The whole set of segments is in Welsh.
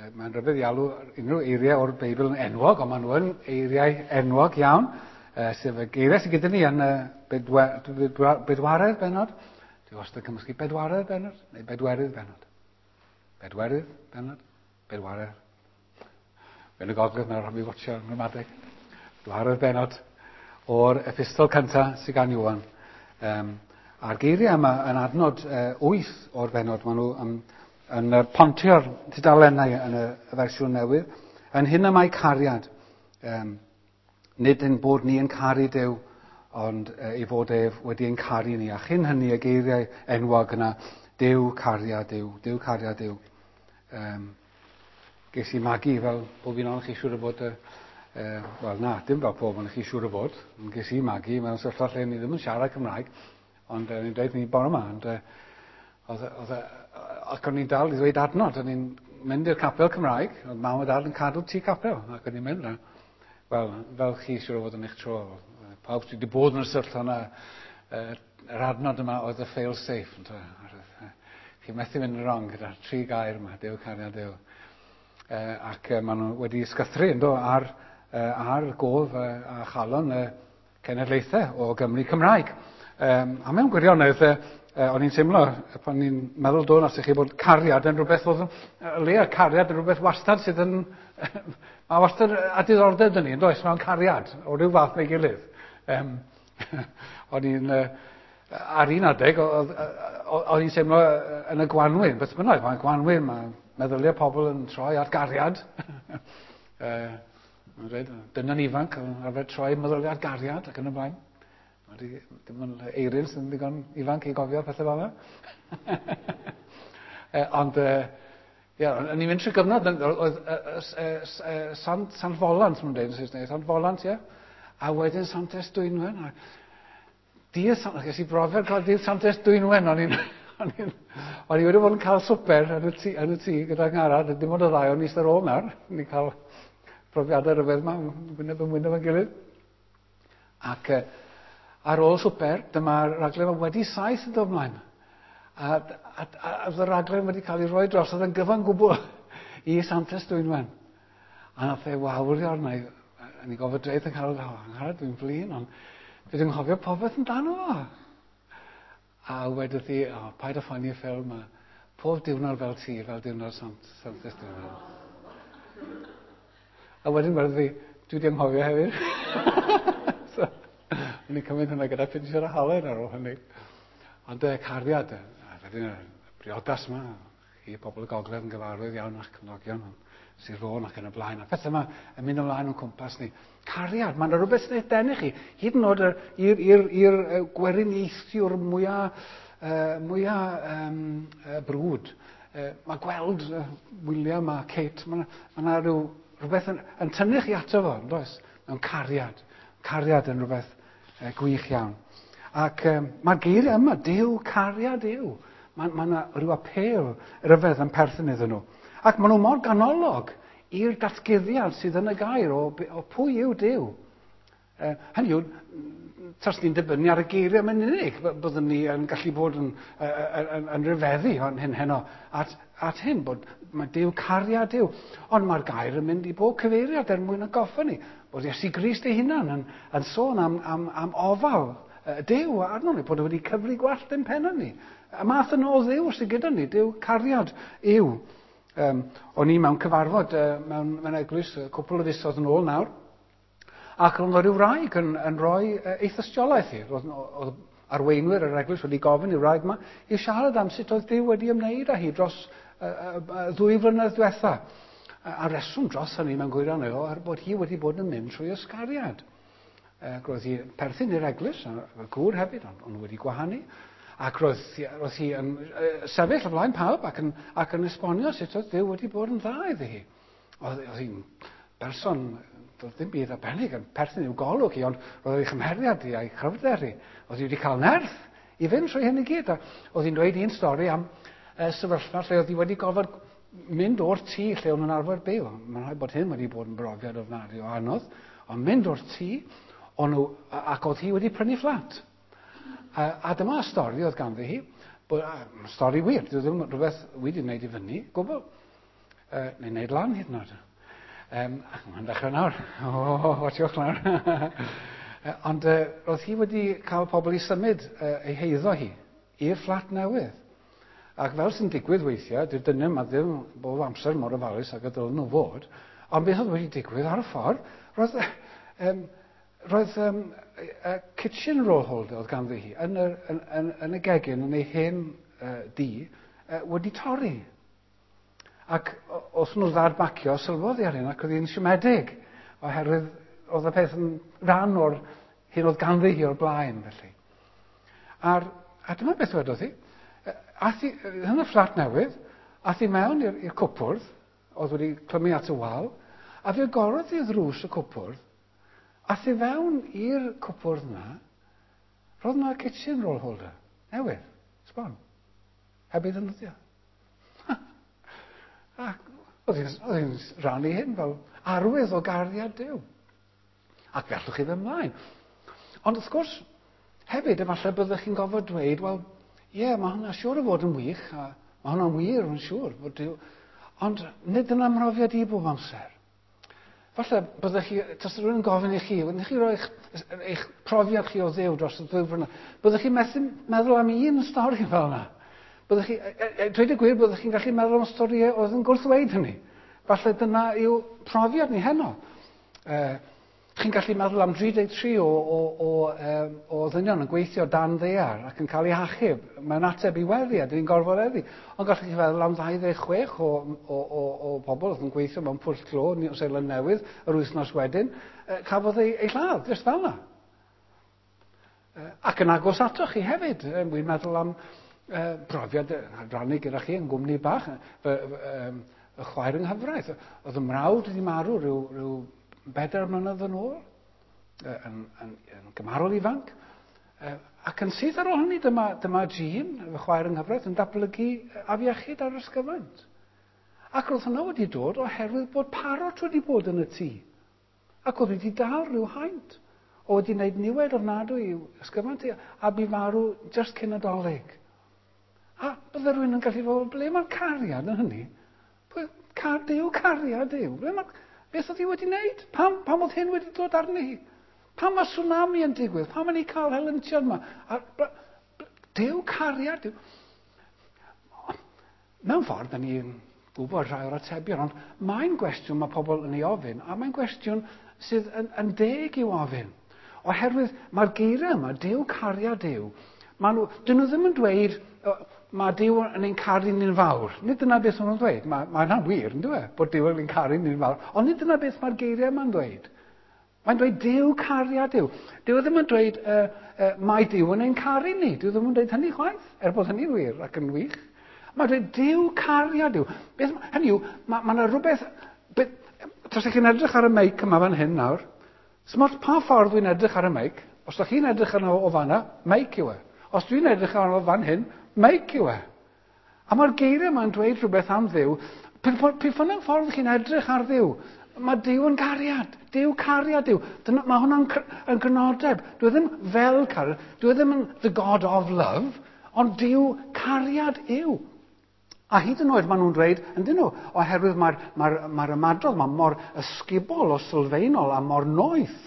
Mae'n rhyfedd i alw unrhyw eiriau o'r Beibl yn enwog, ond maen nhw'n eiriau enwog iawn, sef y geiriau sydd gyda ni yn bedwaredd benod. Dwi wastad yn cymysgu bedwaredd benod, neu bedwerydd benod. Bedwerydd benod, bedwaredd. Fe'n y gogledd mae'n rhaid i watcho yn ramadeg. Bedwaredd benod o'r epistol cyntaf sydd gan Iwan. A'r geiriau yma yn adnod 8 o'r benod, maen nhw yn pontio'r tudalennau yn y fersiwn newydd. Yn hyn y mae cariad. Nid yn bod ni yn caru Duw, ond ei fod wedi ein caru ni. A chyn hynny y geiriau enwog yna, Duw caria Duw, Duw caria Duw. Ges i magu fel pob un o'n chi siŵr o fod, wel na, dim fel pob o'n chi siŵr o fod. Ges i magu mewn sefyllfa lle ni ddim yn siarad Cymraeg, ond ni'n dweud ni bore yma, ac o'n i'n dal i ddweud adnod, o'n i'n mynd i'r capel Cymraeg, oedd mam a dad yn cadw tŷ capel, ac o'n i'n mynd na. Wel, fel chi siŵr o fod yn eich tro, pawb sydd wedi bod yn y sefyllfa yna, yr adnod yma oedd y fail safe. Chi methu mynd yn wrong gyda 3 gair yma, Duw caria Duw. Ac maen nhw wedi sgythru ar gof a chalon y cenedlaethau o Gymru Cymraeg. A mewn gwirionedd, o'n i'n teimlo, pan ni'n meddwl do nas i chi bod cariad yn rhywbeth oedd leia cariad yn rhywbeth wastad sydd yn mae wastad a diddordeb dyn ni, yn does, mewn cariad o ryw fath neu gilydd. O'n i'n ar un adeg, o'n i'n teimlo yn y Gwanwyn, beth bynnag, mae'n Gwanwyn, mae meddyliau pobl yn troi at gariad. Dyna'n ifanc, arfer troi meddyliau at gariad ac yn y blaen. Dim ond Eirin sy'n ddigon ifanc i gofio pethau fel yna. Ond, o'n i'n mynd trwy gyfnod, oedd Sant Folant, mae'n dweud yn Saesneg, Sant Folant, ie? A wedyn Santes Dwynwen. Ges i brofiad cael dydd Santes Dwynwen, o'n i wedi bod yn cael swper yn y tŷ gyda Ngharad, dim ond y ddau o'n eistedd ôl nawr, ni'n cael profiadau rhyfedd yma, wyneb yn gilydd. Ac ar ôl swper, dyma'r raglen wedi 7 yn dod ymlaen. A oedd y raglen wedi cael ei roi dros, oedd yn gyfan gwbl i Santes Dwynwen. A nath wawrio arna i, a ni gofod dweud yn cael, Ngharad, dwi'n flin, ond dwi ddim cofio popeth amdano fo. A wedodd hi, paid â ffonio ffil, mae pob diwrnod fel ti, fel diwrnod Santes Dwynwen. A wedyn wedodd hi, dwi wedi anghofio hefyd. O'n i'n cymryd hynny gyda ffinisio'r halen ar ôl hynny. Ond cariad, wedyn y briodas yma, chi pobl y gogledd yn gyfarwydd iawn a'ch cymdogion, Sir Fôn ac yn y blaen, a pethau yma yn mynd ymlaen o'n cwmpas ni. Cariad, mae'n rhywbeth sy'n eich denu chi, hyd yn oed i'r gweriniaethiwr mwyaf brwd. Mae gweld William a Kate, mae rhywbeth yn tynnu chi ato fo, yn does? Mewn cariad. Cariad yn rhywbeth gwych iawn. Ac mae'r geiriau yma, Duw, cariad Duw. Mae yna rhyw apel rhyfedd yn perthyn iddyn nhw. Ac maen nhw mor ganolog i'r datguddiad sydd yn y gair o pwy yw Duw. Hynny yw, tas ni'n dibynnu ar y geiriau mewn unig, byddwn ni yn gallu bod yn ryfeddu heno at hyn, bod mae Duw cariad Duw. Ond mae'r gair yn mynd i bob cyfeiriad mwyn yn goffa ni. Bod Iesu Grist ei hunan yn sôn am ofal Duw arno ni, bod wedi cyfri gwallt yn penna ni. Y math yno o Dduw sydd gyda ni, Duw cariad yw. O'n i mewn cyfarfod mewn eglwys cwpl o fisoedd yn ôl nawr, ac oedd rhyw wraig yn rhoi ei thystiolaeth i. Oedd arweinwyr yr eglwys wedi gofyn i'r wraig yma i siarad am sut oedd Duw wedi ymwneud â hi dros 2 flynedd diwetha. A reswm dros hynny mewn gwirioneddol er bod hi wedi bod yn mynd trwy ysgariad. Roedd hi perthyn i'r eglwys, y gŵr hefyd, ond wedi gwahanu. Ac roedd hi yn sefyll o flaen pawb ac yn esbonio sut oedd Duw wedi bod yn dda iddi hi. Oedd hi'n berson, doedd ddim byd arbennig yn perthyn i'w golwg hi, ond roedd ei chymheriad hi a'i chryfder hi. Oedd hi wedi cael nerth i fynd trwy hyn i gyd. Oedd hi'n dweud un stori am sefyllfa lle oedd hi wedi gofod mynd o'r tŷ lle o'n nhw'n arfer byw. Mae'n rhaid bod hyn wedi bod yn brofiad ofnadwy o anodd, ond mynd o'r tŷ ac oedd hi wedi prynu fflat. A dyma stori oedd ganddi hi, stori wir, ddim rhywbeth wedi wneud i fyny, gwbl. neu wneud lan hyd yn oed. Mae'n dechrau nawr. Watchwch nawr. Ond roedd hi wedi cael pobl i symud ei heiddo hi i'r fflat newydd. Ac fel sy'n digwydd weithiau, dy'r dynion yma ddim bob amser mor ofalus ac y dylen nhw fod, ond beth oedd wedi digwydd ar y ffordd, roedd kitchen roll holder oedd ganddi hi yn y gegin yn ei hen wedi torri. Ac os nhw ddadbacio, sylwodd hi ar hyn ac oedd hi'n siomedig, oherwydd oedd y peth yn rhan o'r hyn oedd ganddi hi o'r blaen, felly. A dyma beth wedodd hi. Yn y fflat newydd, ath hi mewn i'r cwpwrdd, oedd wedi clymu at y wal, a fe agorodd i ddrws y cwpwrdd, ath hi fewn i'r cwpwrdd yna, roedd yna kitchen roll holder, newydd, sbon, heb ei ddefnyddio. Oedd hi'n rannu hyn fel arwydd o gariad Duw. Ac gallwch chi ddim ymlaen. Ond wrth gwrs, hefyd, efallai byddwch chi'n gofod dweud, wel, mae hwnna siŵr o fod yn wych, a mae hwnna'n wir yn siŵr. Ond nid yn amrofiad i bob amser. Falle byddwch chi, tas rhywun yn gofyn i chi, byddwch chi roi eich profiad chi o ddew dros y ddwyfr yna, byddwch chi'n meddwl am un stori fel yna. Byddwch chi, dweud y gwir, byddwch chi'n gallu meddwl am storiau oedd yn gwrthweud hynny. Falle dyna yw profiad ni heno. Chi'n gallu meddwl am 33 o ddynion yn gweithio dan ddear ac yn cael eu hachub mewn ateb i weddi a dyn ni'n gorfod eddi. Ond gallwch chi feddwl am 26 o bobl oedd yn gweithio mewn Pwll Clo, New Zealand Newydd, yr wythnos wedyn, cafodd ei lladd, jyst fel yna. Ac yn agos atoch chi hefyd. Wy'n meddwl am brofiad rannu gyda chi yn gwmni bach, y chwaer yng Nghyfraith. Oedd y mrawd wedi marw rhyw 4 mlynedd yn ôl, yn gymarol ifanc, ac yn syth ar ôl hynny, dyma Jean, y chwaer yng Nghyfraith, yn datblygu afiechyd ar ysgyfaint. Ac roedd hwnna wedi dod oherwydd bod parot wedi bod yn y tŷ. Ac oedd wedi dal rhyw haint, o wedi gwneud niwed ofnadwy i'w ysgyfaint, a bu farw just cyn y dolyg. A bydde rhywun yn gallu fod, ble mae'r cariad yn hynny? Duw cariad Duw. Beth oedd hi wedi wneud? Pam oedd hyn wedi dod arni hi? Pam mae tsunami yn digwydd? Pam yn ei cael helyntiad yma? Duw cariad Duw. Mewn ffordd, da ni'n gwybod rhai o'r atebion, ond mae'n gwestiwn mae pobl yn ei ofyn, a mae'n gwestiwn sydd yn deg i'w ofyn. Oherwydd mae'r geiriau yma, Duw cariad Duw, dyn nhw ddim yn dweud, mae Duw yn ein caru ni'n fawr. Nid dyna beth nhw'n dweud. Mae hynna'n wir, yn dweud, bod Duw yn ein caru ni'n fawr. Ond nid dyna beth mae'r geiriau yma'n dweud. Mae'n dweud Duw cariad Duw. Duw ddim yn dweud mae Duw yn ein caru ni. Duw ddim yn dweud hynny chwaith, bod hynny'n wir ac yn wych. Mae'n dweud Duw cariad Duw. Hynny yw, mae yna rhywbeth... Os ydych chi'n edrych ar y meic yma fan hyn nawr, pa ffordd dwi'n edrych ar y meic? Os ydych chi'n edrych arno o fanna, meic yw e. Os dwi'n edrych arno fan hyn, meic yw e. A mae'r geiriau yma'n dweud rhywbeth am Dduw. Pe ffynna'n ffordd chi'n edrych ar Dduw, mae Duw yn cariad. Duw cariad Duw. Mae hwnna'n gynodeb. Dwi ddim fel cariad. Dwi ddim yn the God of love, ond Duw cariad yw. A hyd yn oed maen nhw'n dweud, ydyn nhw, oherwydd mae'r ymadrodd mor ysgubol o sylfaenol a mor noeth,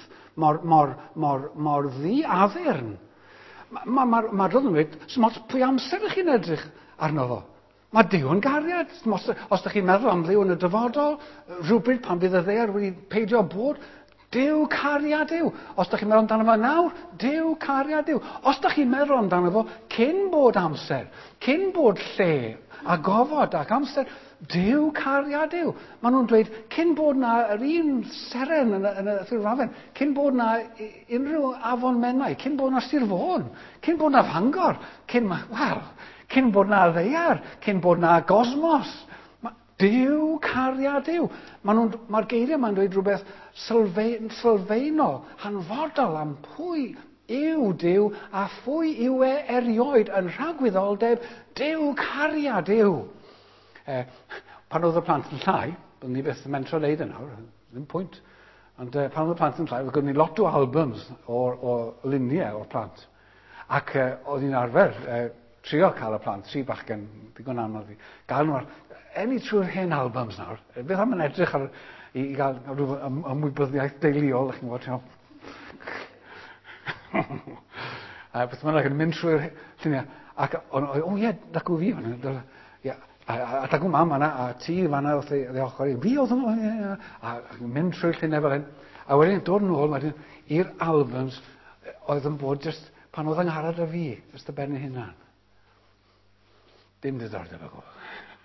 mor ddi-addurn. Mae'r ymadrodd yn dweud, pwy amser ydych chi'n edrych arno fo? Mae Duw yn gariad. Os ydych chi'n meddwl am Dduw yn y dyfodol, rhywbryd pan bydd y ddear wedi peidio bod, Duw cariad Duw. Os ydych chi'n meddwl amdano fo nawr, Duw cariad Duw. Os ydych chi'n meddwl amdano fo cyn bod amser, cyn bod lle, a gofod ac amser, Duw cariad Duw. Maen nhw'n dweud, cyn bod na yr un seren yn y Thirfafen, cyn bod na unrhyw afon Menai, cyn bod na Sir Fôn, cyn bod na Fangor, cyn bod na ddear, cyn bod na gosmos. Duw cariad Duw. Mae'r geiriau ma'n dweud rhywbeth sylfaenol, hanfodol am pwy yw Duw a phwy yw e erioed yn rhagwyddoldeb Duw cariad Duw. Pan oedd y plant yn llai, byddwn ni beth yn mentro leid yna, ddim pwynt. Ond pan oedd y plant yn llai, oedd gen i lot o albums o luniau o'r plant. Ac oedd hi'n arfer trio cael y plant, 3 bachgen, digon anodd i. Gael nhw enni trwy'r hen albums nawr, beth am yn edrych ar i gael rhyw ymwybyddiaeth deuluol, chi'n gwybod, beth mae'n mynd trwy'r lluniau, ac dacw fi fanna, a dacw mam fanna, a ti fanna wrth ei ochr i, fi oedd yma, a mynd trwy'r lluniau fel hyn, a wedyn dod yn ôl i'r albums oedd yn bod just pan oedd angharad â fi, just y ben ei hunan. Dim diddordeb o gwbl.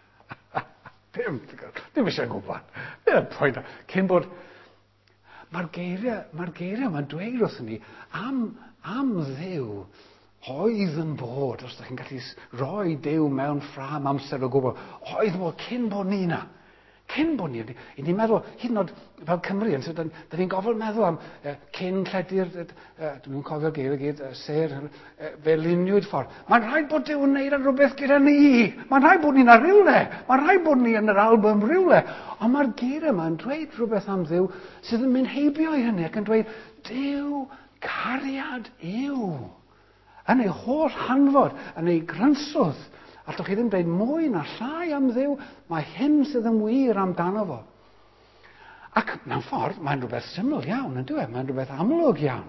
Dim eisiau gwybod. Dim pwynt. Cyn bod... Mae'r geiriau yma'n dweud wrthyn ni am Dduw oedd yn bod, os ydych chi'n gallu rhoi Duw mewn ffram amser o gwbl, oedd bod cyn bod ni na. Cyn bod ni. I ni'n meddwl, hyd yn oed fel Cymru, da ni'n gofal meddwl am cyn lledu'r, dwi'n cofio'r geir gyd, ser, fe luniwyd ffordd. Mae'n rhaid bod Duw yn neud rhywbeth gyda ni. Mae'n rhaid bod ni'n ar rywle. Mae'n rhaid bod ni yn yr album rywle. Ond mae'r geir yma'n dweud rhywbeth am Dduw sydd yn mynd heibio i hynny ac yn dweud, Duw cariad yw. Yn ei holl hanfod, yn ei grynswdd, allwch chi ddim dweud mwy na llai am Dduw, mae hyn sydd yn wir amdano fo. Ac mewn ffordd, mae'n rhywbeth syml iawn, yn dweud, mae'n rhywbeth amlwg iawn.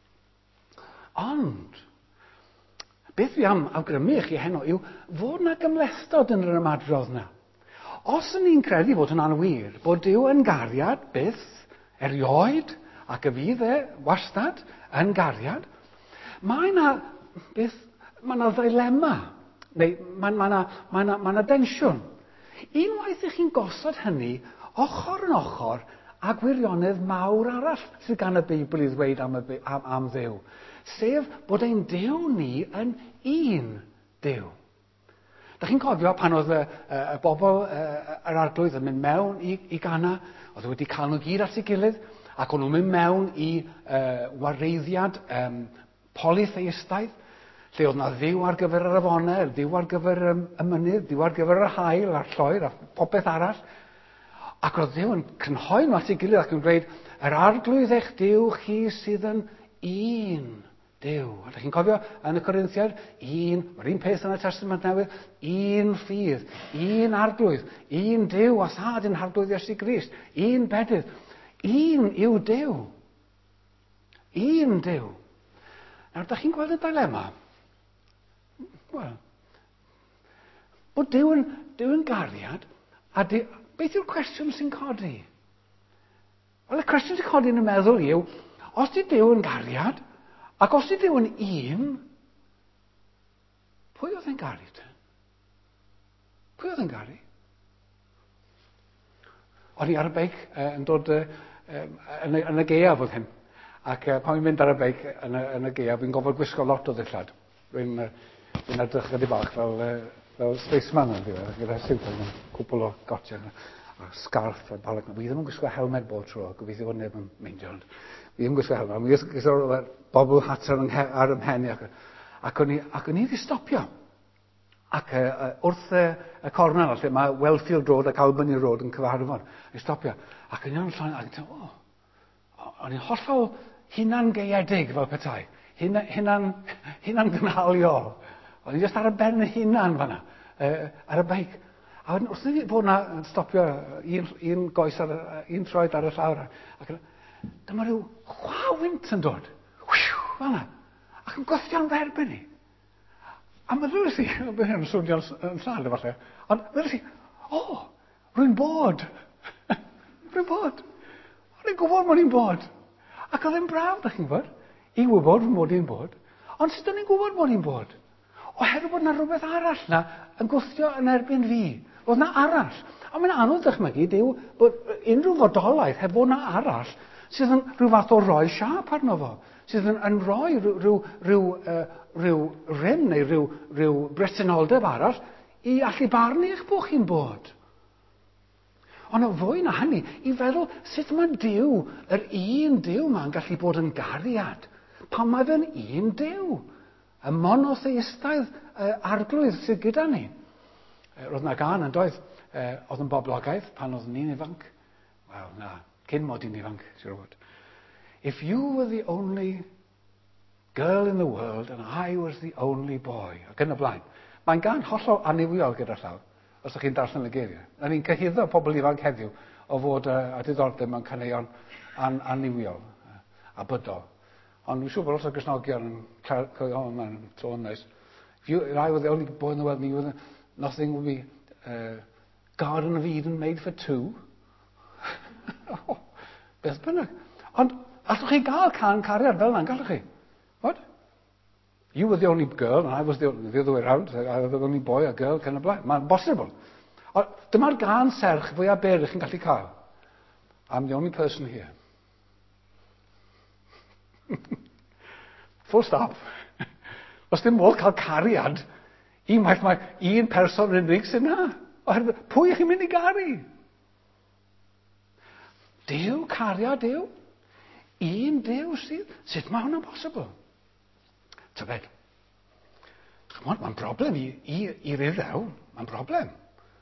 Ond, beth fi am awgrymu chi heno yw fod na gymlethdod yn yr ymadrodd na. Os yn ni'n credu bod hwnna'n wir, bod Duw yn gariad byth, erioed, ac y fydd wastad yn gariad, mae na ddilema, neu mae na densiwn. Unwaith ych chi'n gosod hynny, ochr yn ochr, a gwirionedd mawr arall sydd gan y Beibl i ddweud am Dduw. Sef bod ein Duw ni yn un Duw. Da chi'n cofio pan oedd y bobl yr arglwydd yn mynd mewn i Gana, oedd wedi cael nhw gyd at ei gilydd, ac o'n nhw'n mynd mewn i wareiddiad polytheistaidd, lle oedd na Dduw ar gyfer yr afonau, Dduw ar gyfer y mynydd, Dduw ar gyfer yr haul, a'r lloer, a popeth arall. Ac oedd Dduw yn cynhoi nhw at ei gilydd ac yn dweud, yr arglwydd eich Duw chi sydd yn un Duw. A da chi'n cofio yn y Corinthiaid, mae'r un peth yn y Testament Newydd, un ffydd, un arglwydd, un Duw a thad yn arglwydd Iesu Grist, un bedydd, un yw Duw. Un Duw. Nawr, da chi'n gweld y dilema? Wel, bod Duw yn gariad, a beth yw'r cwestiwn sy'n codi? Wel, y cwestiwn sy'n codi yn y meddwl yw, os di Duw yn gariad, ac os di Duw yn un, pwy oedd yn gari te? Pwy oedd yn gari? O'n i ar y beic yn dod yn y gaeaf oedd hyn. Ac pan fi'n mynd ar y beic yn y gaeaf, fi'n gofod gwisgo lot o ddillad. Fi'n edrych chydig bach fel spaceman yn ddiwedd, gyda siwt yn cwpl o gotiau a scarf a balag. Fi ddim yn gwisgo helmed bob tro, gobeithio bod neb yn meindio. Fi ddim yn gwisgo helmed. Mi gwisgo bobl hat ar ymhen i. Ac o'n i wedi stopio. Ac wrth y cornel, lle mae Wellfield Road ac Albany Road yn cyfarfod, i stopio. Ac o'n i'n llawn, ac o'n i'n hollol hunan gaeedig fel petai. Hunan gynhaliol. O'n i just ar y ben y hunan fanna, ar y beic. A wrth i fod na stopio un goes un troed ar y llawr. Ac dyma rhyw chwawynt yn dod. Fanna. Ac yn gwythio'n dderbyn ni. A meddwl si, beth yn swnio'n llal efallai, ond meddwl si, rwy'n bod. Rwy'n bod. O'n i'n gwybod mod i'n bod. Ac oedd e'n braf, da chi'n gwybod, i wybod mod i'n bod, ond sut o'n i'n gwybod mod i'n bod? Oherwydd bod na rhywbeth arall na yn gwthio yn erbyn fi. Oedd na arall. A mae'n anodd dychmygu, Duw, bod unrhyw fodolaeth heb bod na arall sydd yn rhyw fath o roi siap arno fo. Sydd yn rhoi rhyw rym neu rhyw bresenoldeb arall i allu barnu eich bod chi'n bod. Ond o fwy na hynny, i feddwl sut mae Duw, yr un Duw ma'n gallu bod yn gariad, pan mae fe'n un Duw. Y monotheistaidd arglwydd sydd gyda ni. Roedd na gan yn doedd, oedd yn boblogaidd pan oedd ni'n ifanc. Wel, na, cyn mod i'n ifanc, siwr o fod. If you were the only girl in the world and I was the only boy. Ac yn y blaen. Mae'n gan hollol aniwiol gyda llaw. os ydych chi'n darllen y geiriau. A ni'n cyhyddo pobl ifanc heddiw o fod a diddordeb mewn caneuon aniwiol a bydol. Ond dwi'n siŵr bod lot o Gristnogion yn cael, mae'n tro'n neis. If I were the only boy in the world, nothing would be Garden of Eden made for two. Beth bynnag. Ond, allwch chi gael can cariad fel yna, gallwch chi? What? You were the only girl, and I was the other way around. I was the only boy, a girl, kind of blaen. Mae'n bosibl. Dyma'r gan serch fwyaf berych chi'n gallu cael. I'm the only person here. Full stop. Os dim modd cael cariad, unwaith mae un person unig sy'n na. Pwy chi'n mynd i garu? Duw, cariad Duw. Un Duw sydd. Sut mae hwnna'n bosibl? Tybed. Mae'n broblem i'r Iddew. Mae'n broblem.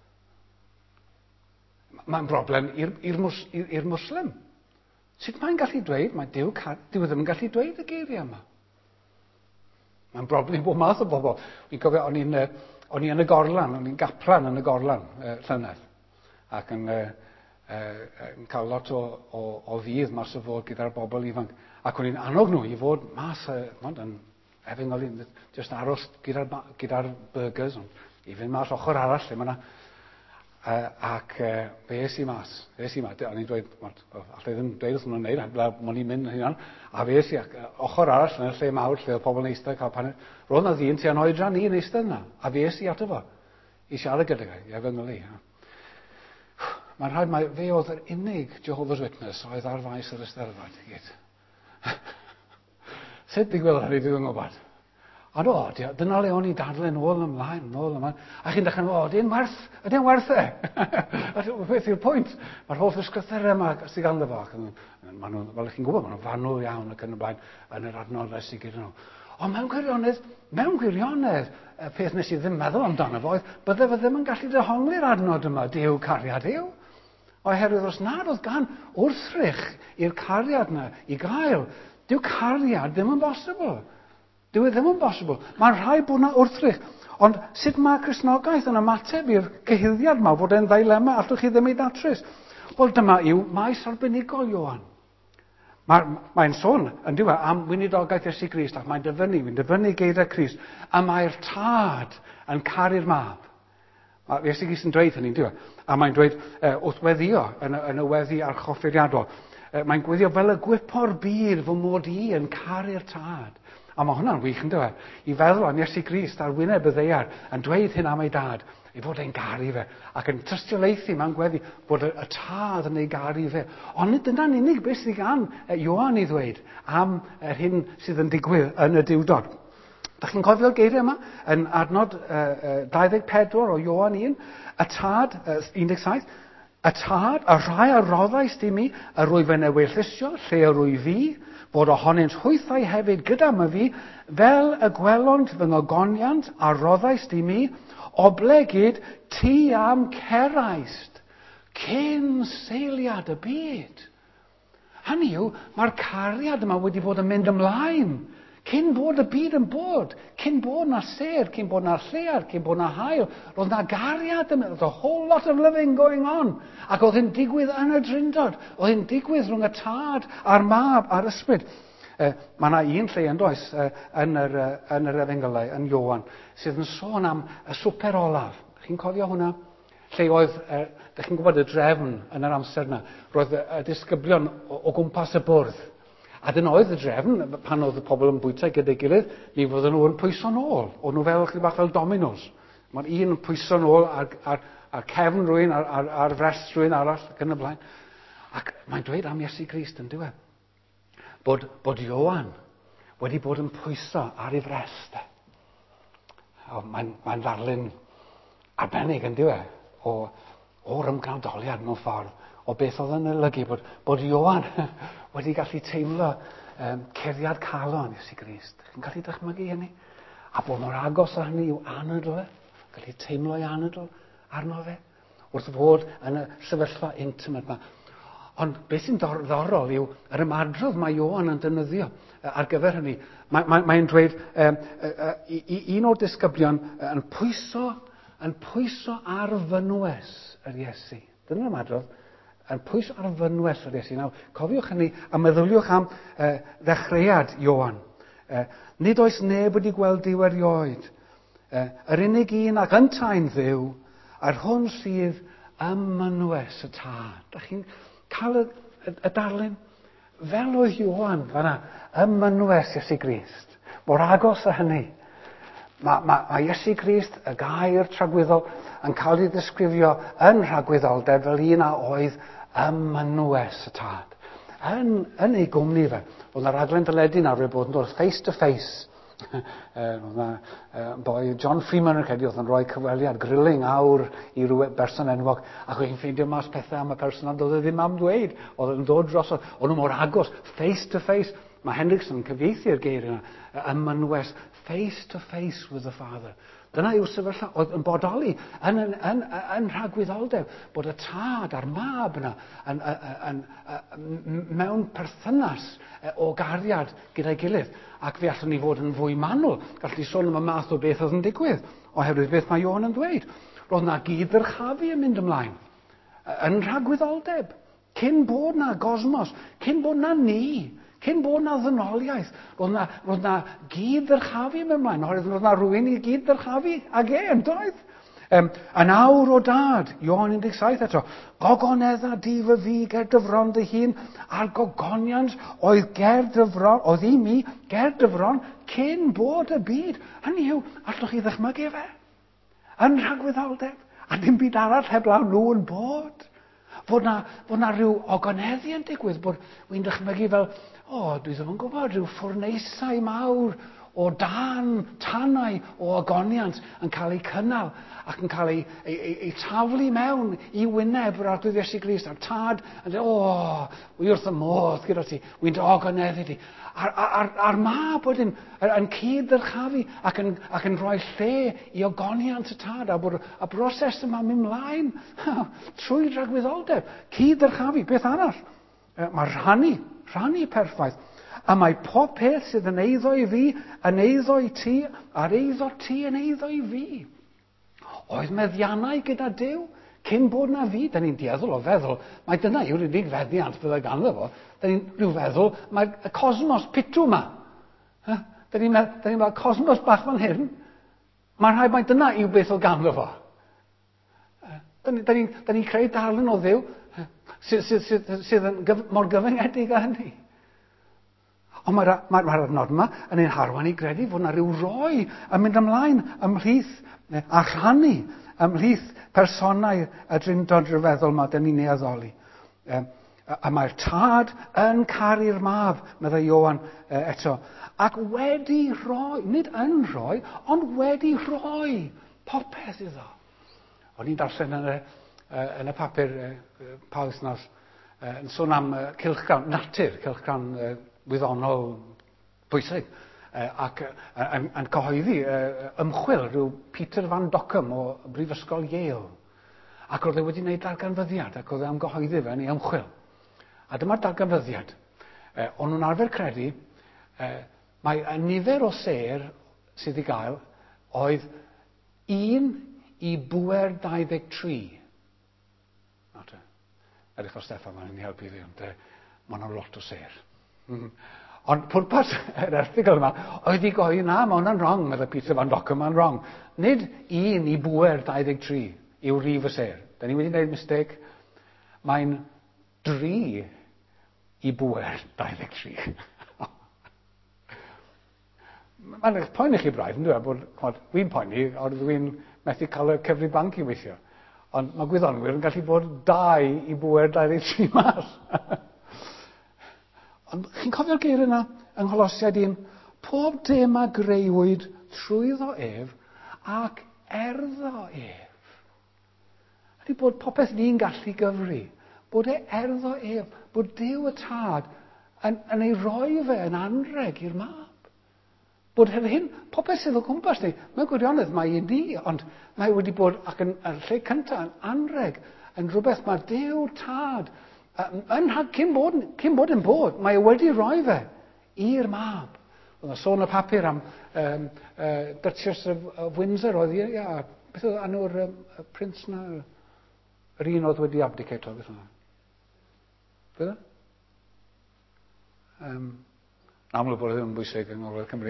Mae'n broblem i'r Muslim. Sut mae'n gallu dweud, mae Duw ddim yn gallu dweud y geiriau yma. Mae'n broblem i bob math o bobl. Fi'n cofio, o'n i yn y gorlan, o'n i'n gaplan yn y gorlan llynedd. Ac yn cael lot o fydd mas o fod gyda'r bobl ifanc. Ac o'n i'n annog nhw i fod mas yn Efengyli, just aros gyda'r burgers, i fynd mas ochr arall lle mae yna. Ac fe es i mas. O'n i'n dweud, allai ddim dweud wrth nhw'n neud, mwyn i'n mynd hynny. A fe es i ochr arall yn y lle mawr lle oedd pobl yn eistedd cael paned. Roedd na ddyn tua oedran ni yn eistedd yna. A fe es i ato fo. I siarad gyda i Efengyli. Mae'n rhaid mai fe oedd yr unig Jehovah's Witness oedd ar faes yr Eisteddfod. Sut digwydd hynny, dwi'n gwybod. Ond dyna le o'n i dadlau nôl ymlaen. A chi'n dechrau, ydy'n werth e? Beth yw'r pwynt? Mae'r holl ysgrythau yma sy'n ganddo fo. Fel chi'n gwybod, maen nhw'n fanwl iawn ac yn y blaen yn yr adnoddau sy'n gyda nhw. Ond mewn gwirionedd, peth nes i ddim meddwl amdano fo, bydde fe ddim yn gallu dehongli'r adnod yma, Duw, cariad Duw. Oherwydd os nad oedd gan wrthrych i'r cariad yna i gael, Dyw cariad ddim yn bosibl. Dyw e ddim yn bosibl. Mae'n rhaid bod yna wrthrych. Ond sut mae Cristnogaeth yn ymateb i'r cyhyddiad yma fod e'n ddilema allwch chi ddim ei datrys? Wel, dyma yw maes arbenigol Ioan. Mae'n sôn, yn diwedd, am wynedogaeth Iesu Grist, ac mae'n dyfynnu geiriau Crist, a mae'r tad yn caru'r mab. Iesu Grist yn dweud hynny'n diwedd. A mae'n dweud, wrth weddio, yn y weddi archoffeiriadol, mae'n gweddio fel y gwipo'r byd fy mod i yn caru'r tad. A mae hwnna'n wych yn dweud. I feddwl am Iesu Grist ar wyneb y ddeiar yn dweud hyn am ei dad, ei fod e'n garu fe, ac yn tystiolaethu mewn gweddi bod y tad yn ei garu fe. Ond dyna'n unig beth sydd gan Ioan i ddweud am yr hyn sydd yn digwydd yn y diwdod. Da chi'n cofio'r geiriau yma? Yn adnod 24 o Ioan 1, y tad, 17, y tad, y rhai a roddais di mi, y rwy fe newyllysio, lle y rwy fi, bod ohonynt hwythau hefyd gyda my fi, fel y gwelont fy ngogoniant a roddais di mi, oblegyd ti am ceraist, cyn seiliad y byd. Hynny yw, mae'r cariad yma wedi bod yn mynd ymlaen, cyn bod y byd yn bod, cyn bod na sedd, cyn bod na llear, cyn bod na hael, roedd na gariad yma, there's a whole lot of living going on, ac oedd hyn digwydd yn y drindod, oedd hyn digwydd rhwng y tad a'r mab a'r ysbryd. Mae yna un lle yn does yn yr Efengylau, yn Ioan, sydd yn sôn am y swper olaf. Chi'n cofio hwnna? Lle oedd, ydych chi'n gwybod y drefn yn yr amser yna, roedd y disgyblion o gwmpas y bwrdd. A dyna oedd y drefn, pan oedd y pobl yn bwyta gyda'i gilydd, mi fydden nhw yn pwyso nôl. Oedd nhw fel bach fel dominos. Mae'r un yn pwyso nôl ar cefn rhywun, ar frest rhywun arall, ac yn y blaen. Ac mae'n dweud am Iesu Grist yn diwedd. Bod Ioan wedi bod yn pwyso ar ei frest. Mae'n ddarlun arbennig yn diwedd o'r ymgradoliad mewn ffordd o beth oedd yn olygu bod Ioan wedi gallu teimlo ceriad calon Iesu Grist. Chi'n gallu dychmygu hynny? A bod mor agos â hynny yw anadl e, gallu teimlo'i anadl arno fe, wrth fod yn y sefyllfa intimate yma. Ond beth sy'n ddiddorol yw yr ymadrodd mae Ioan yn defnyddio ar gyfer hynny. Mae'n dweud un o'r disgyblion yn pwyso yn pwyso ar fynwes yr Iesu. Dyna'r ymadrodd, yn pwyso ar fynwes yr Iesu. Nawr, cofiwch hynny a meddyliwch am ddechreuad Ioan. Nid oes neb wedi gweld diwedd erioed. Yr unig un ac yntain dduw, a'r hwn sydd ym mynwes y tad. Dach chi'n cael y darlun? Fel oedd Ioan fanna, ym mynwes Iesu Grist. Mor agos â hynny. Mae Iesu Grist, y gair tragwyddol, yn cael ei ddisgrifio yn rhagwyddoldeb fel un a oedd ym mynwes y tad. Yn ei gwmni fe, oedd yna raglen dyledu nawr wedi bod yn dod face to face. Oedd yna boi John Freeman yn credu oedd yn rhoi cyfweliad grilling awr i ryw berson enwog ac oedd hi'n ffeindio mas pethau am y person ond oedd e ddim am dweud, oedd yn dod dros oedd nhw mor agos, face to face. Mae Hendrickson yn cyfieithu'r geir yna, ymynwes, face to face with the Father. Dyna yw sefyllfa, oedd yn bodoli yn rhagwyddoldeb bod y tad a'r mab yna mewn perthynas o gariad gyda'i gilydd. Ac fe allwn ni fod yn fwy manwl, gallwn ni sôn am y math o beth oedd yn digwydd, oherwydd beth mae Ioan yn dweud. Roedd yna gyd-ddyrchafu yn mynd ymlaen, yn rhagwyddoldeb, cyn bod yna gosmos, cyn bod yna ni, cyn bod yna ddynoliaeth. Roedd yna gyd-ddyrchafu yn mynd ymlaen, oherwydd roedd yna rhywun i gyd-ddyrchafu ag yn doedd? Yn awr o dad, Ioan 17 eto, gogonedda di fy fi ger dyfron dy hun, a'r gogoniant oedd i mi ger dyfron cyn bod y byd. Hynny yw, allwch chi ddychmygu fe? Yn rhagwyddoldeb, a dim byd arall heblaw nhw yn bod. Fod na rhyw ogoneddi yn digwydd, bod wy'n dychmygu fel, dwi ddim yn gwybod, rhyw ffwrneisau mawr o tannau o ogoniant yn cael eu cynnal ac yn cael ei taflu mewn i wyneb yr arglwydd Iesu Grist. A'r tad yn dweud, wi wrth y modd gyda ti, wy'n dy ogoneddu ti. A'r mab wedyn yn cyd-ddyrchafu ac yn rhoi lle i ogoniant y tad a bod y broses yma mynd mlaen trwy rhagwyddoldeb. Cyd-ddyrchafu, beth arall? Mae rhannu perffaith. A mae pob peth sydd yn eiddo i fi, yn eiddo i ti, a'r eiddo ti yn eiddo i fi. Oedd meddiannau gyda Duw, cyn bod na fi, da ni'n dieddol o feddwl, mae dyna yw'r unig feddiant byddai ganddo fo. Da ni'n rhyw feddwl, mae y cosmos pitw yma. Da ni'n meddwl, cosmos bach fan hyn, mae'n rhaid mae dyna yw beth o ganddo fo. Da ni'n creu darlun o Dduw sydd yn mor gyfyngedig â hynny. Ond mae'r adnod yma yn ein harwain i gredu fod yna rhyw roi yn mynd ymlaen ymhlith a rhannu ymhlith personau y drindod rhyfeddol yma dyn ni'n ei addoli. A mae'r tad yn caru'r mab, meddai Ioan eto, ac wedi rhoi, nid yn rhoi, ond wedi rhoi popeth iddo. O'n i'n darllen yn y papur pa wythnos yn sôn am cylchgrawn natur, cylchgrawn wyddonol bwysig, ac yn cyhoeddi ymchwil rhyw Peter Van Dockum o Brifysgol Yale. Ac oedd e wedi gwneud darganfyddiad ac oedd e am gyhoeddi fe yn ei ymchwil. A dyma'r darganfyddiad. O'n nhw'n arfer credu, mae y nifer o sêr sydd i gael oedd 1 i bwer 23. Edrych o Steffan fan hyn i helpu fi, ond mae'n lot o sêr. Ond pwrpas yr erthigol yma oedd i goi na, mae hwnna'n wrong, meddwl Peter Van Dockum, mae'n wrong. Nid 1 i bwer 23 yw rif y sêr. Da ni wedi gwneud mistake. Mae'n 3 i bwer 23. Mae'n eich poeni chi braidd, yn dweud, bod wy'n poeni, oedd wy'n methu cael y cyfri banc i weithio. Ond mae gwyddonwyr yn gallu bod 2 i bwer 23 mas. Ond chi'n cofio'r geir yna yng Ngholosiad 1? Pob dim a greuwyd trwyddo ef ac erddo ef. Ydy bod popeth ni'n gallu gyfri, bod erddo ef, bod Duw y Tad yn ei roi fe yn anreg i'r mab. Bod hyn, popeth sydd o gwmpas ni, mewn gwirionedd mae i ni, ond mae wedi bod ac yn lle cyntaf yn anreg, yn rhywbeth mae Duw Tad cyn bod yn bod, mae wedi rhoi fe i'r mab. Oedd yna sôn y papur am Duchess of Windsor oedd hi, ia. Beth oedd enw'r prince na? Yr un oedd wedi abdicato, beth oedd yna? Beth oedd? Amlwg bod ddim yn bwysig yng Ngogledd Cymru.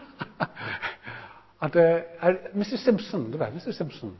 Mrs Simpson, dy fe? Mrs Simpson.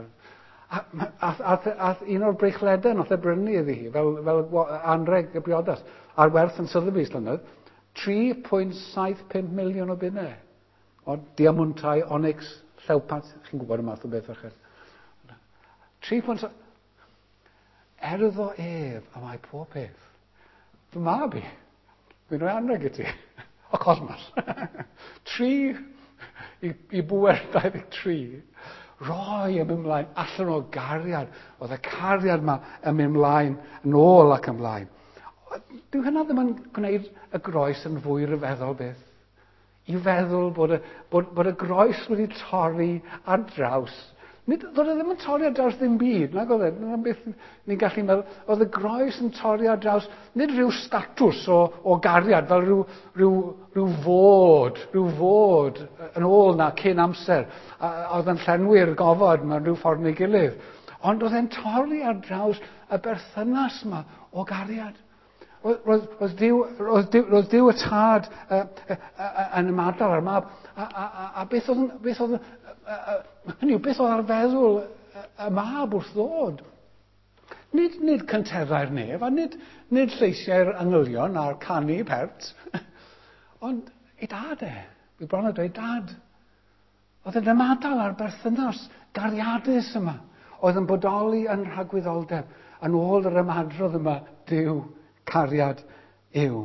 A un o'r breichledau nath brynu iddi hi, fel anreg y briodas, ar werth yn Sotheby's lynedd, 3.75 miliwn o bunnau. O diamwntau, onyx, llewpant, chi'n gwybod y math o beth o'ch 3.7. Erddo ef am ai pob peth. Fy mab i. Fi'n rhoi anreg i ti. O cosmos. 3 i bwer 23. Roi yn mynd mlaen allan o gariad. Oedd y cariad yma yn mynd mlaen, yn ôl ac ymlaen. Dyw hynna ddim yn gwneud y groes yn fwy ryfeddol beth. I feddwl bod y groes wedi torri ar draws. Doedd e ddim yn torri ar draws ddim byd, nag oedd e. Dyna beth ni'n gallu meddwl. Oedd y groes yn torri ar draws, nid rhyw statws o gariad, fel rhyw fod yn ôl na cyn amser. Oedd yn llenwi'r gofod mewn rhyw ffordd neu gilydd. Ond oedd e'n torri ar draws y berthynas yma o gariad. Roedd Duw y tad yn ymadal ar mab. A beth oedd ar feddwl y mab wrth ddod? Nid cynterau'r nef, a nid lleisiau'r angylion a'r canu pert. Ond ei dad e. Fi bron a dweud dad. Oedd yn ymadal ar berthynas gariadus yma. Oedd yn bodoli yn rhagwyddoldeb. Yn ôl yr ymadrodd yma, Duw cariad yw.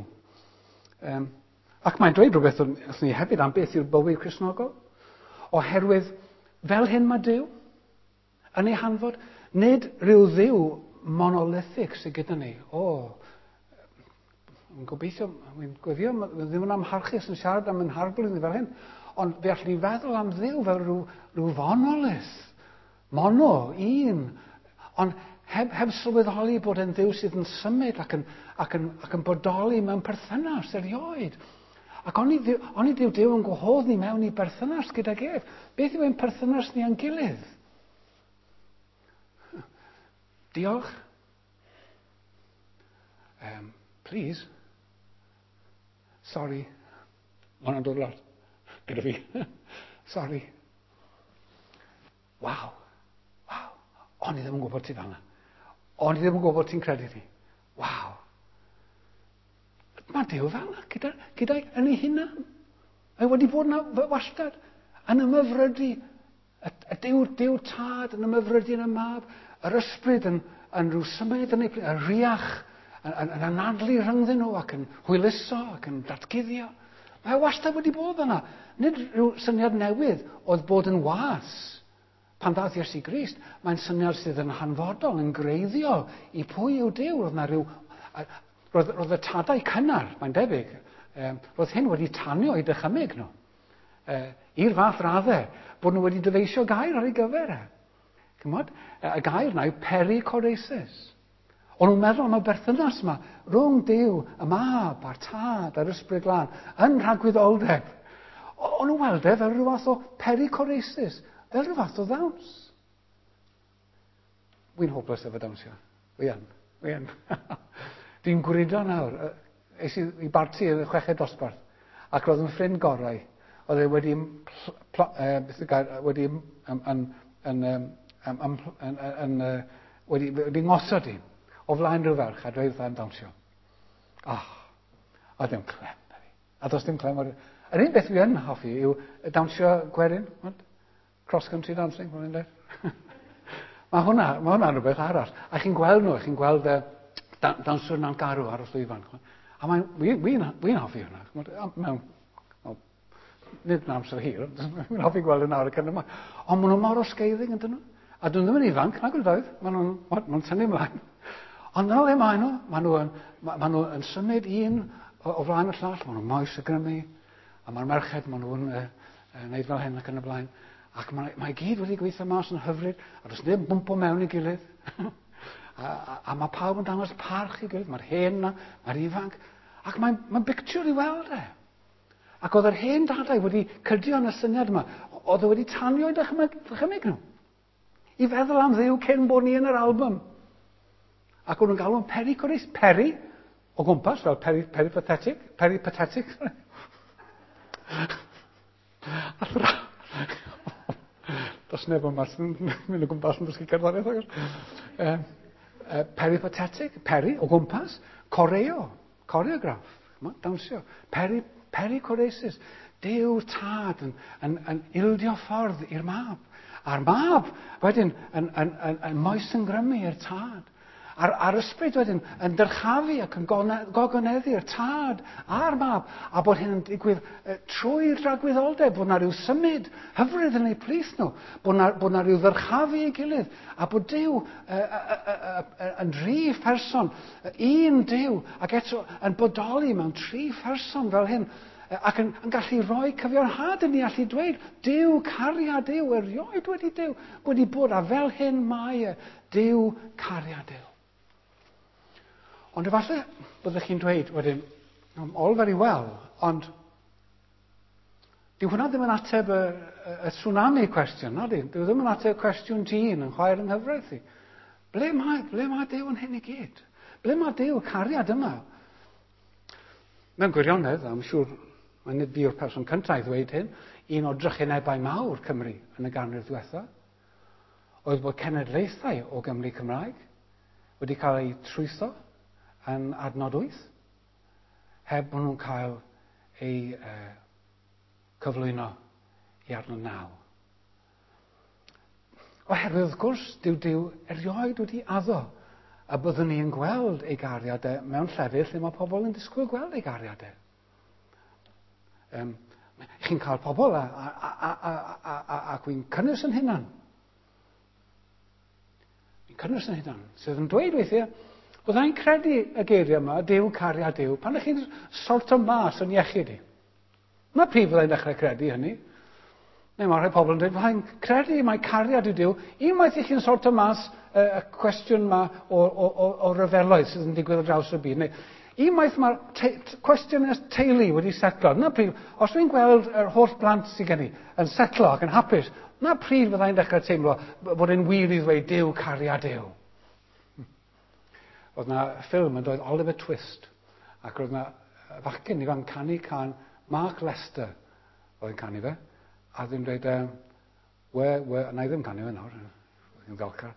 Ac mae'n dweud rhywbeth wrth ni hefyd am beth yw'r bywyd Cristnogol. Oherwydd, fel hyn mae Duw yn ei hanfod, nid rhyw dduw monolithic sydd gyda ni. Yn gobeithio, wy'n gweddio, ddim yn amharchus yn siarad am yn harbol ni fel hyn, ond fe allwn ni feddwl am dduw fel rhyw fonolith. Mono, un. Ond heb sylweddoli bod e'n dduw sydd yn symud ac yn bodoli mewn perthynas erioed. Ac oni Duw yn gwahodd ni mewn i berthynas gydag ef. Beth yw ein perthynas ni yn gilydd? Diolch. Please. Sorry. Mae hwnna'n dod lot gyda fi. Sorry. Waw. O'n i ddim yn gwybod ti fel yna. O'n i ddim yn gwybod ti'n credu fi. Waw. Mae Duw fel yna, gyda yn ei hunan. Mae wedi bod yna wastad yn ymyfrydu. Y Duw tad yn ymyfrydu yn y mab. Yr ysbryd yn rhyw symud yn ei plyn. Y riach yn anadlu rhyngddyn nhw ac yn hwyluso ac yn datguddio. Mae wastad wedi bod yna. Nid rhyw syniad newydd oedd bod yn was. Pan ddath Iesu Grist, mae'n syniad sydd yn hanfodol, yn greiddiol i pwy yw Duw. Roedd y tadau cynnar, mae'n debyg, roedd hyn wedi tanio i dychymyg nhw. I'r fath raddau, bod nhw wedi dyfeisio gair ar ei gyfer e. Cymod? Y gair na yw perichoresis. O'n nhw'n meddwl am y berthynas yma rhwng Duw, y mab, a'r tad, a'r ysbryd glân, yn rhagwyddoldeb. O'n nhw'n weld e fel rhyw fath o perichoresis. Fel rhyw fath o ddawns. Wy'n hopeless efo dawnsio. Wi yn. Dwi'n gwrido nawr. Es i barti y 6 dosbarth. Ac roedd yn ffrind gorau. Oedd e wedi ngosod i o flaen rhyw ferch a dweud wrtha'n dawnsio. A ddim clem. A dos dim clem. Yr un beth fi yn hoffi yw dawnsio gwerin. Cross-country dancing, mae'n dweud. Mae hwnna rhywbeth arall. A chi'n gweld nhw, chi'n gweld danswyr na'n garw ar y llwyfan. A wy'n hoffi hwnna. Nid yn amser hir, wy'n hoffi gweld y nawr y cynnig yma. Ond maen nhw mor osgeidding yn dyn nhw. A dyn nhw ddim yn ifanc, nag yn doedd. Maen nhw'n tynnu ymlaen. Ond dyna le maen nhw. Maen nhw yn symud un o flaen y llall. Maen nhw'n moes y grymu. A mae'r merched, maen nhw'n wneud fel hyn ac yn y blaen. Ac mae gyd wedi gweithio mas yn hyfryd, a does neb bwmpo mewn i gilydd. a mae pawb yn dangos parch i gilydd, mae'r hen na, mae'r ifanc. Ac mae'n bictiwr i weld e. Ac oedd yr hen dadau wedi cydio yn y syniad yma. Oedd wedi tanio i ddychymyg nhw. I feddwl am Dduw cyn bod ni yn yr album. Ac oedd nhw'n galw yn pericoris. Peri, o gwmpas, fel peripatetic. Peripatetic. Does neb yma sy'n mynd o gwmpas yn dysgu cerddoriaeth. Peripatetic, peri, o gwmpas. Coreo, choreograph. Dawnsio. Pericoresis. Duw tad yn ildio ffordd i'r mab. A'r mab wedyn yn moes yn grymu i'r tad. A'r ysbryd wedyn yn dyrchafu ac yn gogoneddu'r tad a'r mab. A bod hyn yn digwydd trwy'r rhagwyddoldeb. Bod na ryw symud hyfryd yn eu plith nhw. Bod na ryw ddyrchafu ei gilydd. A bod Duw yn dri pherson. Un Duw. Ac eto yn bodoli mewn tri pherson fel hyn. Ac yn gallu rhoi cyfiawnhad yn ni allu dweud, Duw, cariad Duw, erioed wedi bod, a fel hyn mae Duw, cariad Duw. Ond efallai byddwch chi'n dweud wedyn, all very well, ond dyw hwnna ddim yn ateb y tsunami cwestiwn, na di? Dyw ddim yn ateb cwestiwn dyn yn chwaer yng nghyfraith i. Ble mae Duw yn hyn i gyd? Ble mae Duw cariad yma? Mewn gwirionedd, am siŵr, mae'n nid fi o'r person cyntaf i ddweud hyn, un o drychinebau mawr Cymru yn y ganrif diwethaf, oedd bod cenedlaethau o Gymru Cymraeg wedi cael eu trwytho yn adnod 8, heb bod nhw'n cael eu cyflwyno i adnod 9. Oherwydd, wrth gwrs, Duw erioed wedi addo a byddwn ni'n gweld ei gariadau mewn llefydd lle mae pobl yn disgwyl gweld ei gariadau. Chi'n cael pobl ac wy'n cynnwys yn hynna. Sydd yn dweud weithiau, byddai'n credu y geiriau yma, Duw, cariad Duw, pan ych chi'n sorto mas yn iechyd i. Mae prif byddai'n dechrau credu hynny. Neu mae rhai pobl yn dweud, byddai'n credu mae cariad yw Duw, unwaith i chi'n sorto mas y cwestiwn yma o ryfeloedd sydd yn digwydd ar draws y byd. Neu unwaith mae'r cwestiwn y teulu wedi setlo. Na prif, os dwi'n gweld yr holl blant sydd gen i yn setlo ac yn hapus, na prif byddai'n dechrau teimlo bod e'n wir i ddweud Duw, cariad Duw. Oedd na ffilm yn dweud Oliver Twist, ac oedd na fachgen ifanc canu can Mark Lester oedd yn canu fe, a ddim dweud, na i ddim canu fe nawr, yn ddiolchgar,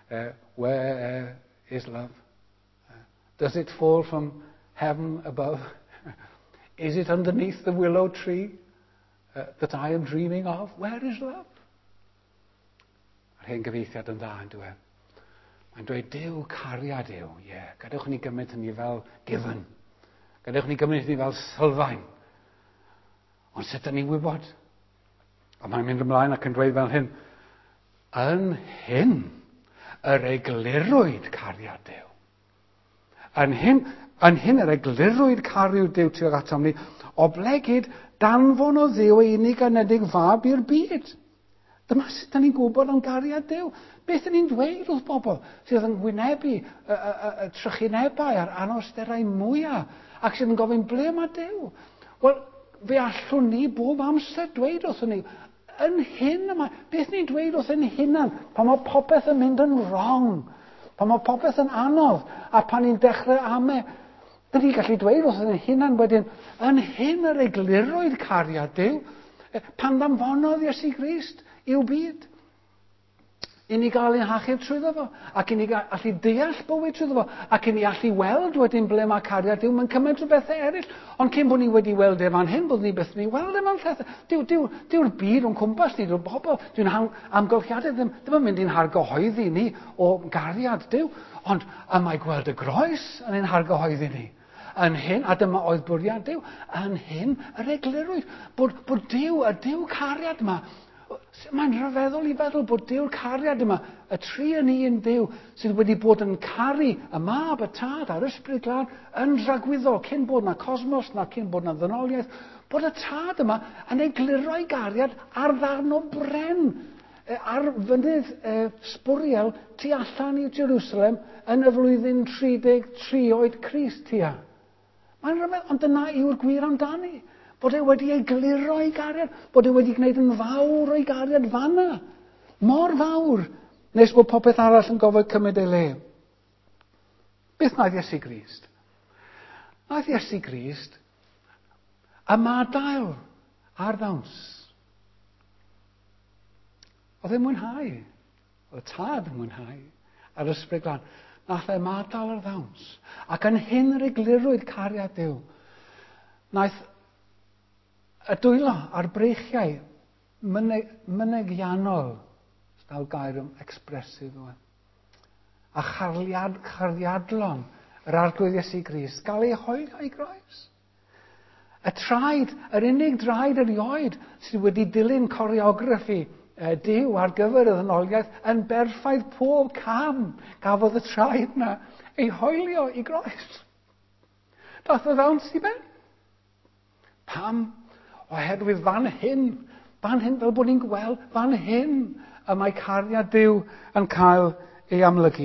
where is love? Does it fall from heaven above? Is it underneath the willow tree that I am dreaming of? Where is love? Yr hen gyfeithiad yn dda yn dweud. Mae'n dweud, Duw, cariad Duw, gadewch ni gymryd hynny fel given. Gadewch ni gymryd hynny fel sylfaen. Ond sut ydyn ni'n wybod? A mae'n mynd ymlaen ac yn dweud fel hyn, yn hyn, yr eglurwyd cariad Duw. Yn hyn yr eglurwyd cariad Duw tuag atom ni, oblegyd danfon o Dduw ei unig anedig fab i'r byd. Dyma sut ydyn ni'n gwybod am gariad Duw. Beth ydyn ni'n dweud wrth bobl sydd yn gwynebu y trychinebau a'r anawsterau mwyaf ac sydd yn gofyn ble mae Duw? Wel, fe allwn ni bob amser dweud wrthyn ni, yn hyn yma, beth ni'n dweud wrth yn hunan, pan mae popeth yn mynd yn wrong, pan mae popeth yn anodd, a pan ni'n dechrau ame, dyn ni'n gallu dweud wrth yn hunan wedyn, yn hyn yr eglurwyd cariad Duw, pan ddanfonodd Iesu Grist i'w byd. I ni gael ein hachub trwyddo fo, ac i ni allu deall bywyd trwyddo fo, ac i ni allu weld wedyn ble mae cariad Duw, mae'n cymaint o bethau eraill, ond cyn bod ni wedi weld fan hyn, bod ni byth ni weld mewn llethe. Dyw'r byd o'n cwmpas ni, dyw'r bobl, dyw'n amgylchiadau ddim yn mynd i'n hargyhoeddi ni o gariad Duw, ond yma i gweld y groes yn ein hargyhoeddi ni. Yn hyn, a dyma oedd bwriad Duw, yn hyn yr eglurwyd, bod Duw, y Duw cariad yma, mae'n rhyfeddol i feddwl bod Duw'r cariad yma, y tri yn un Duw, sydd wedi bod yn caru y mab, y tad a'r ysbryd glân yn rhagwyddol, cyn bod na cosmos, cyn bod na ddynoliaeth, bod y tad yma yn egluro'i gariad ar ddarn o bren, ar fynydd Sbwriel tu allan i Jerusalem yn y flwyddyn 33 oed Crist tua. Mae'n rhyfeddol, ond dyna yw'r gwir amdani. Bod e wedi egluro ei gariad. Bod e wedi gwneud yn fawr o'i gariad fanna. Mor fawr. Nes bod popeth arall yn gofod cymryd ei le. Beth wnaeth Iesu Grist? Wnaeth Iesu Grist ymadael ar ddawns. Oedd e'n mwynhau. Oedd y tad yn mwynhau. Ar ysbryd glân. Nath e ymadael ar ddawns. Ac yn hyn yr eglurwyd cariad Duw. Naeth y dwylo ar breichiau mynegiannol. Stael gair expressive yw. A chariadlon yr arglwydd Iesu Grist gael ei hoelio i groes. Y traed, yr unig draed erioed sydd wedi dilyn coreograffi Duw ar gyfer y ddynoliaeth yn berffaith pob cam gafodd y traed yna ei hoelio i groes. Dath o ddawns i ben. Pam? Oherwydd fan hyn fel bod ni'n gweld, fan hyn y mae cariad Duw yn cael ei amlygu.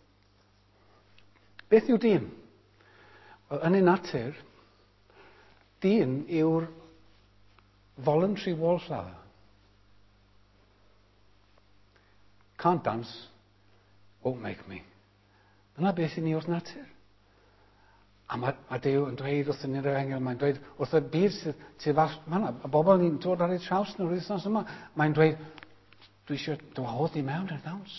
Beth yw dyn? Wel, yn ei natur, dyn yw'r voluntary wallflower. Can't dance, won't make me. Dyna beth i ni wrth natur. A mae Duw yn dweud wrth ni'r engel, mae'n dweud wrth y byd sydd y bobl ni'n dod ar ei traws nhw'r wythnos yma, mae'n dweud, dwi eisiau dwahodd i mewn i'r ddawns.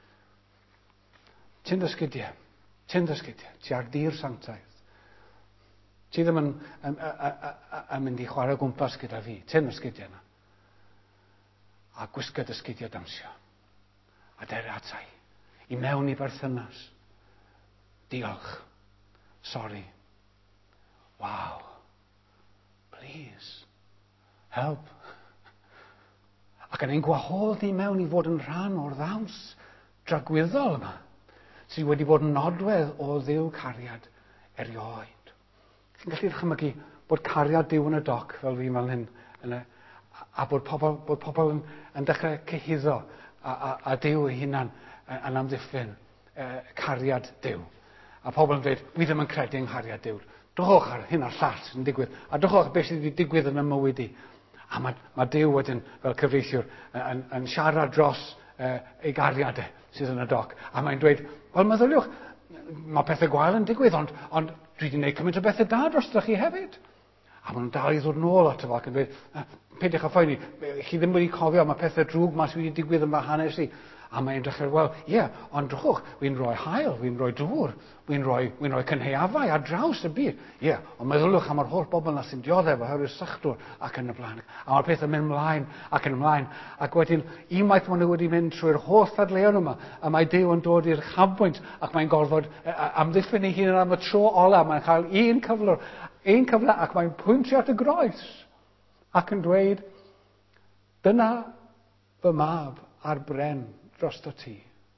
Ti'n dysgidiau, ti ar dir sanctaidd. Ti ddim yn mynd i chwarae gwmpas gyda fi, ti'n dysgidiau yna. A gwisga dysgidiau dawnsio. A der atai, i mewn i berthynas. Diolch. Sorry. Wow. Please. Help. Ac yn ein gwahodd ni mewn i fod yn rhan o'r ddawns dragwyddol yma, sydd wedi bod yn nodwedd o Dduw cariad erioed. Chi'n gallu dychmygu bod cariad Duw yn y doc fel fi fel hyn, a bod pobl yn dechrau cyhuddo a Duw ei hunan yn amddiffyn cariad Duw. A pobl yn dweud, wi ddim yn credu yng nghariad Duw. Dwchwch ar hyn a'r llall sy'n digwydd. A dwchwch beth sydd wedi digwydd yn y mywyd i. A mae Duw wedyn, fel cyfreithiwr, yn siarad dros ei gariadau sydd yn y doc. A mae'n dweud, wel meddyliwch, mae pethau gwael yn digwydd, ond dwi wedi gwneud cymaint o bethau da drosdach chi hefyd. A maen nhw'n dal i ddod nôl at y fo ac yn dweud, peidiwch â phoeni, chi ddim wedi cofio, mae pethau drwg ma sydd wedi digwydd yn fy hanes i. A mae'n dechrau, wel, ond drwchwch, wy'n rhoi hael, wy'n rhoi dŵr, wy'n rhoi cynheiafau ar draws y byd. Ond meddyliwch am yr holl bobl na sy'n dioddef oherwydd sychdwr ac yn y blaen. A mae'r pethau mynd ymlaen ac yn ymlaen. Ac wedyn, unwaith maen nhw wedi mynd trwy'r holl ddadleuon yma, a mae Duw yn dod i'r chafbwynt ac mae'n gorfod amddiffyn ei hun am y tro ola. Mae'n cael un cyfle ac mae'n pwyntio at y groes ac yn dweud, dyna fy mab ar bren drosto ti.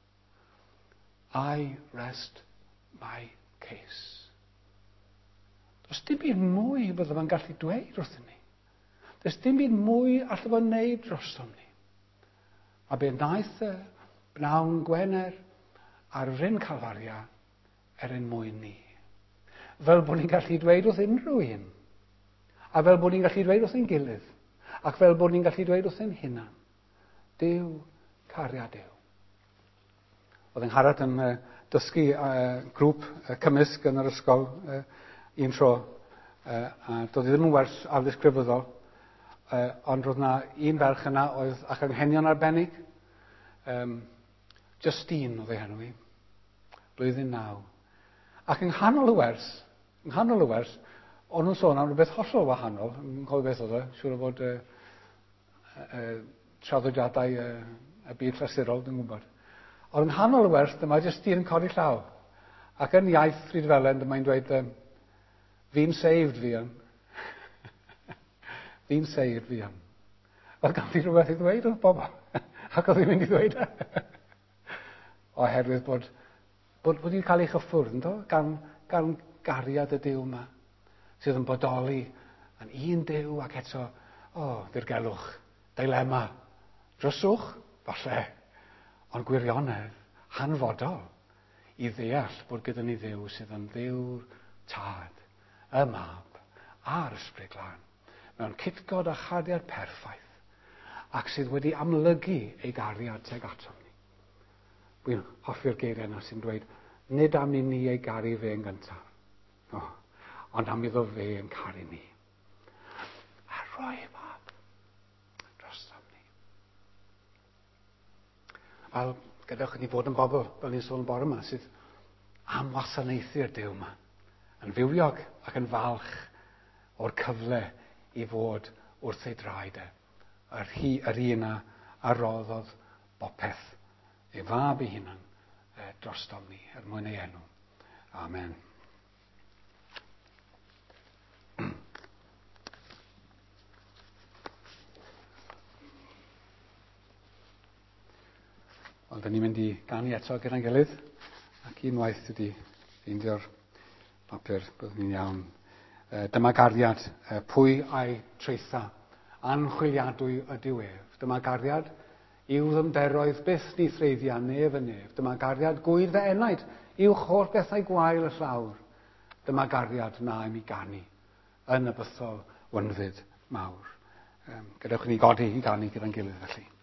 I rest my case. Does dim byd mwy bydde fe'n gallu dweud wrthyn ni. Does dim byd mwy allai fo'n neud drosto ni. A be wnaeth bnawn Gwener ar ryn Calfaria mwyn ni. Fel bod ni'n gallu dweud wrth unrhyw un. A fel bod ni'n gallu dweud wrth ein gilydd. Ac fel bod ni'n gallu dweud wrth ein hunan. Duw, cariad Duw. Oedd yng Ngharad yn dysgu grŵp cymysg yn yr ysgol un tro. A doedd ddim yn wers addysg grefyddol. Ond roedd yna un ferch yna oedd ac anghenion arbennig. Justine oedd ei henw hi. Blwyddyn 9. Ac yng nghanol y wers, o'n nhw'n sôn am rhywbeth hollol wahanol. Yn cofio beth oedd e, siŵr o fod traddodiadau y byd clasurol, dwi'n gwybod. Ond yng nghanol y wers, dyma Justine yn codi llaw. Ac yn iaith Rhydfelen, dyma'n dweud, fi'n saved fi yn. Fi'n saved fi yn. Oedd ganddi rhywbeth i ddweud wrth bobl. Ac oedd hi'n mynd i ddweud. Oherwydd bod wedi cael ei chyffwrdd, gan gariad y Duw yma, sydd yn bodoli yn un Duw ac eto, ddirgelwch, dilema, dryswch, falle, ond gwirionedd, hanfodol, i ddeall bod gyda ni Dduw sydd yn Dduw tad, y mab, a'r ysbryd glân. mewn citgod a chariad perffaith, ac sydd wedi amlygu ei gariad teg atom ni. Dwi'n hoffi'r geiriau yna sy'n dweud, nid am i ni ei garu fe yn gyntaf, ond am iddo fe yn caru ni. A rhoi mab drosom ni. Wel, gadewch ni fod yn bobl, fel ni'n sôn bore yma, sydd am wasanaethu'r Duw yma, yn fywiog ac yn falch o'r cyfle i fod wrth ei draed yr un a roddodd bopeth ei fab ei hunan drostom ni mwyn ei enw. Amen. Wel, da ni'n mynd i ganu eto gyda'n gilydd, ac unwaith wedi ffeindio'r papur, byddwn ni'n iawn. Dyma gariad, pwy a'i treitha, anchwiliadwy ydyw ef. Dyma gariad, i'w ddymderoedd byth ni threiddia nef yn nef. Dyma gariad, gwyd fe enaid, i'w holl bethau gwael y llawr. Dyma gariad na i mi ganu, yn y bythol wynfyd mawr. Gadewch ni godi i ganu gyda'n gilydd felly.